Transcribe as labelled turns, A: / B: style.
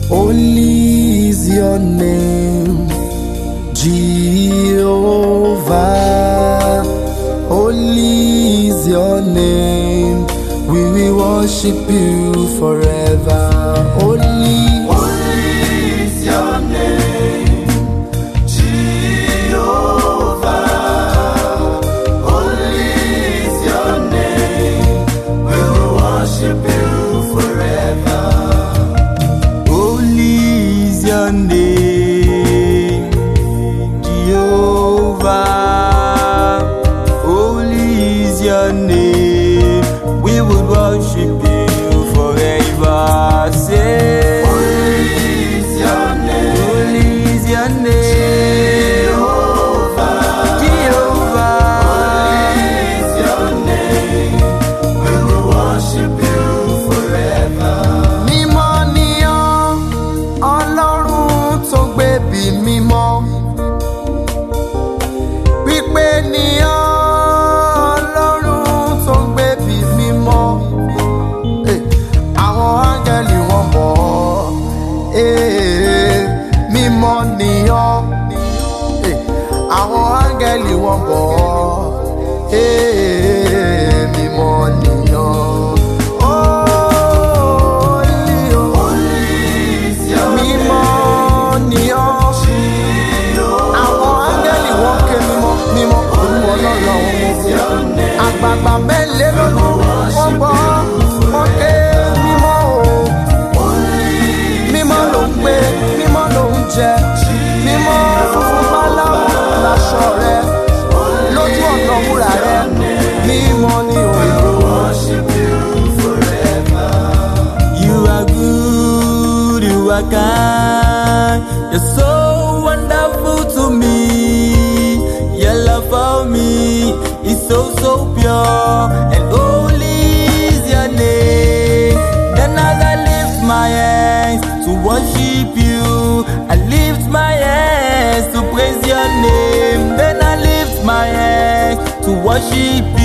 A: Holy is your name, Jehovah. Holy is your name, we will worship you forever. Holy is your name, Jehovah. Holy is your name, we will worship you forever. Holy is your name, Jehovah. Holy is your name, we would worship you forever. Say, holy is your name, holy is your name, Jehovah. Jehovah. Holy is your name, we will worship you forever. Mímọ́ ni ọ́, Ọlọ́run tó gbẹ̀bí mímọ́. Pípé ni ọ́, Ọlọ́run tó gbẹ̀bí mímọ́. Àwọn áńgẹ́lì wọ́n bọ̀ ọ́, mímọ́ ni ọ́. Àwọn áńgẹ́lì wọ́n bọ̀ ọ́, mímọ́ ni ọ́. Mímọ́ ni ọ́. Àwọn áńgẹ́lì wọ́n ké mímọ́, mímọ́, Olúwa Ọlọ́run àwọn ọmọ ogun. Àgbààgbà mẹ́lẹ́lógún wọ́n gbọ́, wọ́n ké mímọ́ o. Mímọ́ ló ń gbé, mímọ́ ló ń jẹ, mímọ́ funfun báláwo láṣọ rẹ, lójú ọ̀nà wúrà rẹ, mímọ́ ni òun. You are good, you are kind, you're so wonderful to me. Your love for me is so pure, and holy is your name. Then as I lift my hands to worship you, I lift my hands to praise your name. Then I lift my hands to worship you.